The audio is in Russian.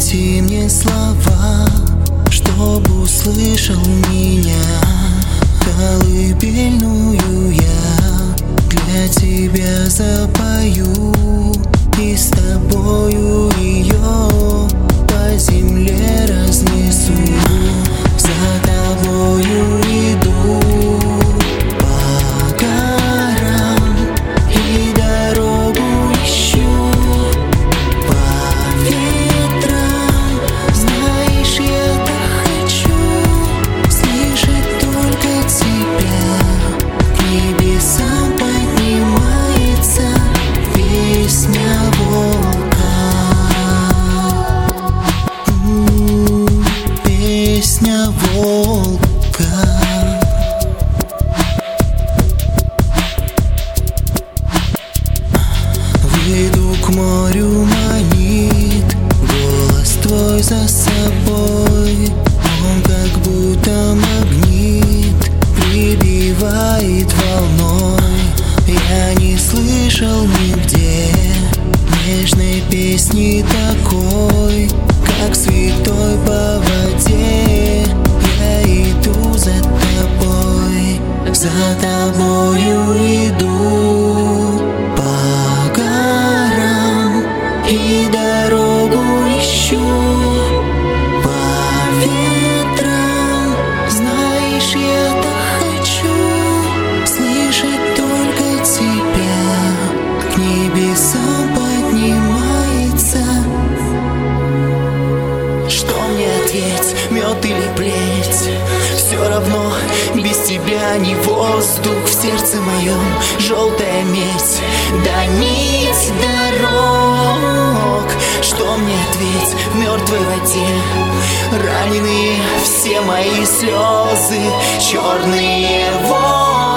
Найти мне слова, чтобы услышал меня. Колыбельную я для тебя запою, и с тобою ее по земле разнесу. За тобою иду по горам и дорогу ищу по ветрам. Знаешь, я так хочу слышать только тебя. К небесам поднимается песня волка. Песня волка. Выйду к морю, манит голос твой за собой. Он как будто магнит прибивает волной. Я не слышал нигде нежной песни такой, как святой по воде. Я иду за тобой, за тобою иду по горам и дорогу ищу по ветрам. Знаешь, я так хочу слышать только тебя. К небесам поднимается. Что мне ответь, мед или плеть? Все равно без тебя не воздух в сердце моем. Желтая медь, да нить дорог. Что мне ответь в мертвой воде? Раненые все мои слезы, черные волны.